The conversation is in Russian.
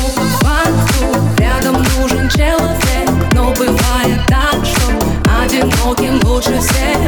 по факту рядом нужен человек, но бывает так, что одиноким лучше всех.